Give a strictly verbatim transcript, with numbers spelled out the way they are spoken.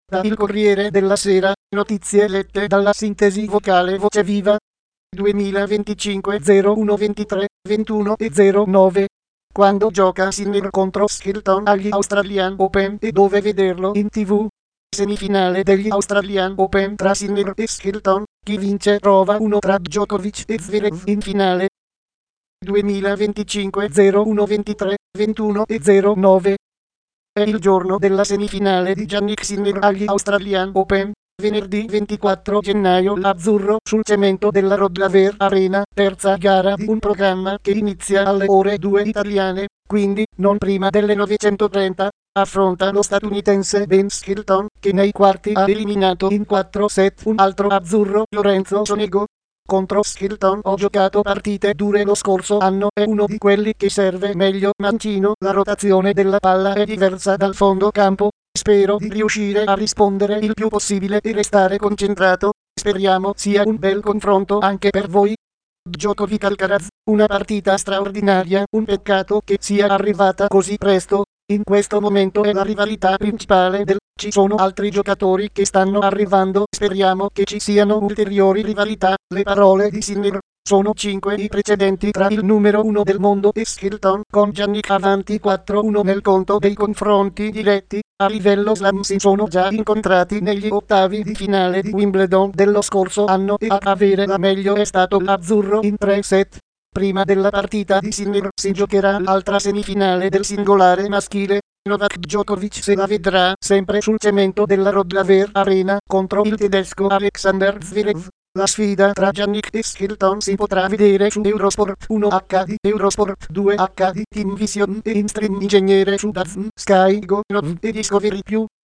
Da Il Corriere della Sera, notizie lette dalla sintesi vocale Voce Viva. duemilaventicinque zero uno ventitré ventuno e zero nove. Quando gioca Sinner contro Skelton agli Australian Open e dove vederlo in tv. Semifinale degli Australian Open tra Sinner e Skelton, chi vince trova uno tra Djokovic e Zverev in finale. duemilaventicinque zero uno ventitré ventuno e zero nove. È il giorno della semifinale di Jannik Sinner agli Australian Open. Venerdì ventiquattro gennaio l'azzurro sul cemento della Rod Laver Arena, terza gara di un programma che inizia alle ore due italiane, quindi non prima delle novecentotrenta, affronta lo statunitense Ben Skelton, che nei quarti ha eliminato in quattro set un altro azzurro, Lorenzo Sonego. Contro Skelton ho giocato partite dure lo scorso anno, è uno di quelli che serve meglio mancino, la rotazione della palla è diversa dal fondo campo. Spero di riuscire a rispondere il più possibile e restare concentrato. Speriamo sia un bel confronto anche per voi. Djokovic Alcaraz, una partita straordinaria, un peccato che sia arrivata così presto. In questo momento è la rivalità principale del... Ci sono altri giocatori che stanno arrivando, speriamo che ci siano ulteriori rivalità. Le parole di Sinner. Sono cinque i precedenti tra il numero uno del mondo e Skelton, con Jannik avanti quattro uno nel conto dei confronti diretti. A livello slam si sono già incontrati negli ottavi di finale di Wimbledon dello scorso anno e a avere la meglio è stato l'azzurro in tre set. Prima della partita di Sinner si giocherà l'altra semifinale del singolare maschile. Novak Djokovic se la vedrà sempre sul cemento della Rod Laver Arena contro il tedesco Alexander Zverev. La sfida tra Jannik e Skelton si potrà vedere su Eurosport uno acca di, Eurosport due acca di, Team Vision e in stream ingegnere su D A Z N, Sky Go, Nov e Discovery più.